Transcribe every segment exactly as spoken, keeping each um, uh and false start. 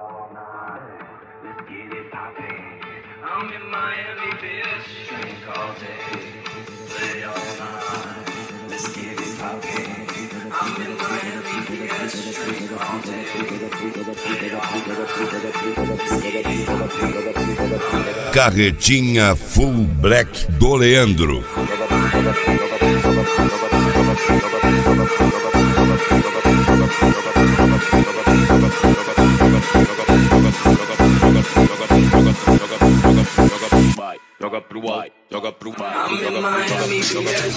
all night. Let's get it poppin'. I'm in Miami, bitch. Drink all day. Play all night. Let's get it poppin'. I'm in Miami, bitch. Drink all day. Play all night. Carretinha Full Black do Leandro. Joga pro ar, joga pro ar. I'm in Miami, bitch.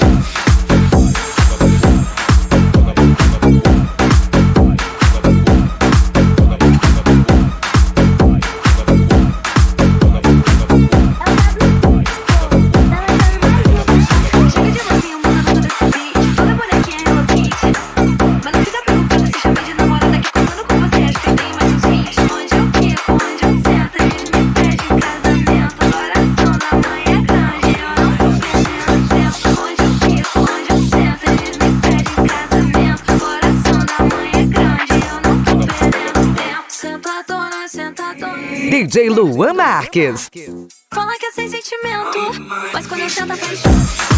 D J Luan Marques. Fala que é sem sentimento, mas quando eu sento a frente.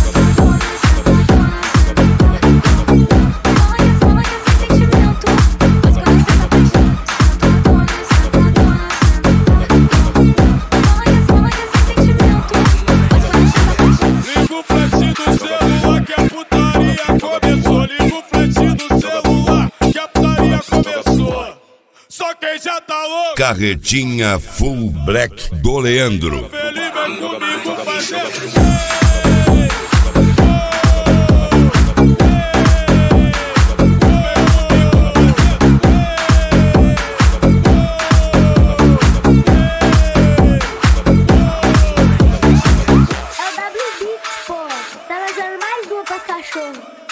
Liga o flash do celular que a putaria começou. Liga o flash do celular que a putaria começou. Só quem já tá louco. Carretinha Full Black do Leandro. Ele vem comigo fazer. É o W Beats, pô. Tá trazendo mais uma pra cachorro.